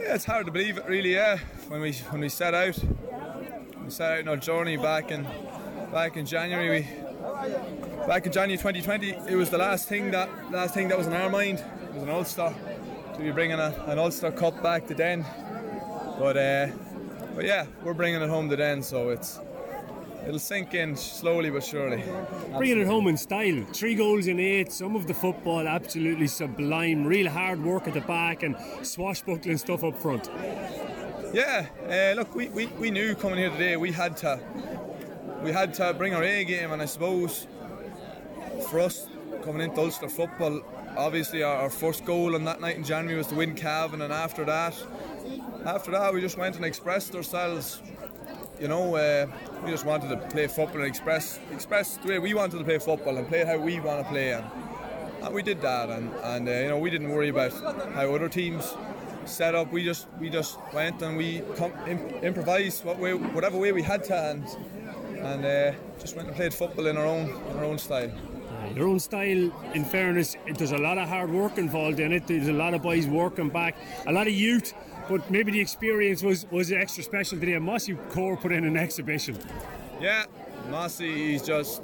Yeah, it's hard to believe it, really. Yeah, when we set out on our journey back in January, back in January 2020, it was the last thing that was in our mind. It was an Ulster, to be bringing an Ulster Cup back to Den. But yeah, we're bringing it home to Den, so it'll sink in slowly but surely. Bringing it home in style. 3 goals in 8. Some of the football absolutely sublime. Real hard work at the back and swashbuckling stuff up front. Yeah, look, we knew coming here today we had to bring our A game, and I suppose for us coming into Ulster football, obviously our first goal on that night in January was to win Cavan, and after that we just went and expressed ourselves. You know, we just wanted to play football and express the way we wanted to play football and play it how we want to play, and we did that. And you know, we didn't worry about how other teams set up. We just went and we improvised whatever way we had to, and just went and played football in our own style. Your own style, in fairness, there's a lot of hard work involved in it. There's a lot of boys working back, a lot of youth, but maybe the experience was extra special today. Mossy Core put in an exhibition. Yeah, Mossy, he's just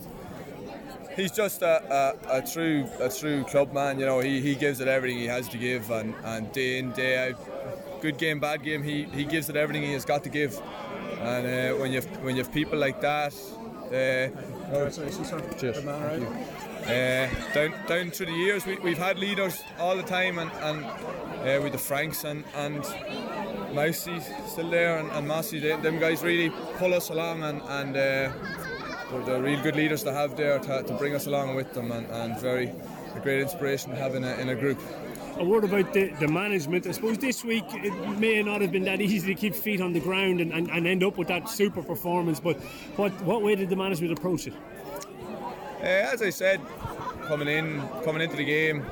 a true club man. You know, he gives it everything he has to give, and day in, day out, good game, bad game, he gives it everything he has got to give. And when you've people like that, down through the years, we've had leaders all the time, and with the Franks and Mousy still there, and Mossy, them guys really pull us along, and they're real good leaders to have there to bring us along with them, and a great inspiration to have in a group. A word about the management. I suppose this week it may not have been that easy to keep feet on the ground and end up with that super performance, but what way did the management approach it? As I said, coming into the game,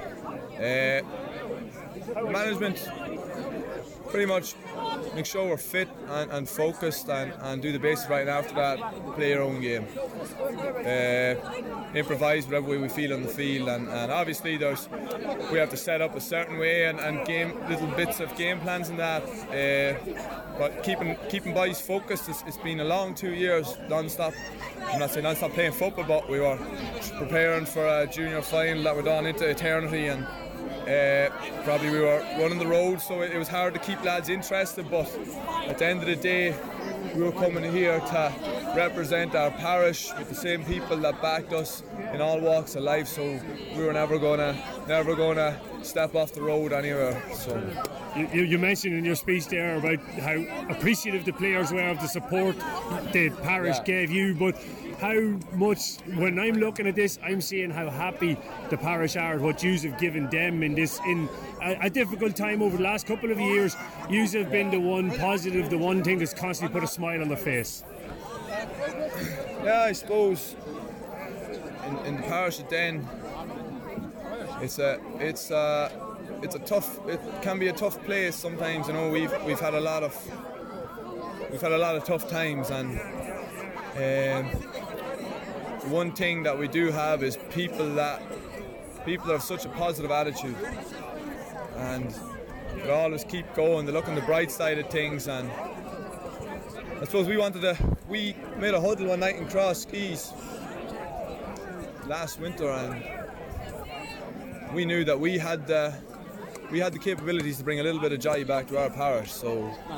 management pretty much make sure we're fit and focused and do the basics right, and after that play our own game. Improvise whatever way we feel on the field, and obviously we have to set up a certain way and game little bits of game plans and that, but keeping boys focused. It's been a long 2 years non-stop. I'm not saying non-stop playing football, but we were preparing for a junior final that went on into eternity, and probably we were running the road, so it was hard to keep lads interested, but at the end of the day we were coming here to represent our parish with the same people that backed us in all walks of life, so we were never gonna step off the road anywhere. So you mentioned in your speech there about how appreciative the players were of the support the parish gave you, but how much, when I'm looking at this, I'm seeing how happy the parish are at what yous have given them in a difficult time over the last couple of years. Yous have been the one positive, the one thing that's constantly put a smile on their face. Yeah, I suppose in the parish of Den, it can be a tough place sometimes. You know, we've had a lot of tough times, and one thing that we do have is people that have such a positive attitude, and they always keep going. They look on the bright side of things, and I suppose we made a huddle one night in Cross Keys last winter, and we knew that we had the capabilities to bring a little bit of joy back to our parish. So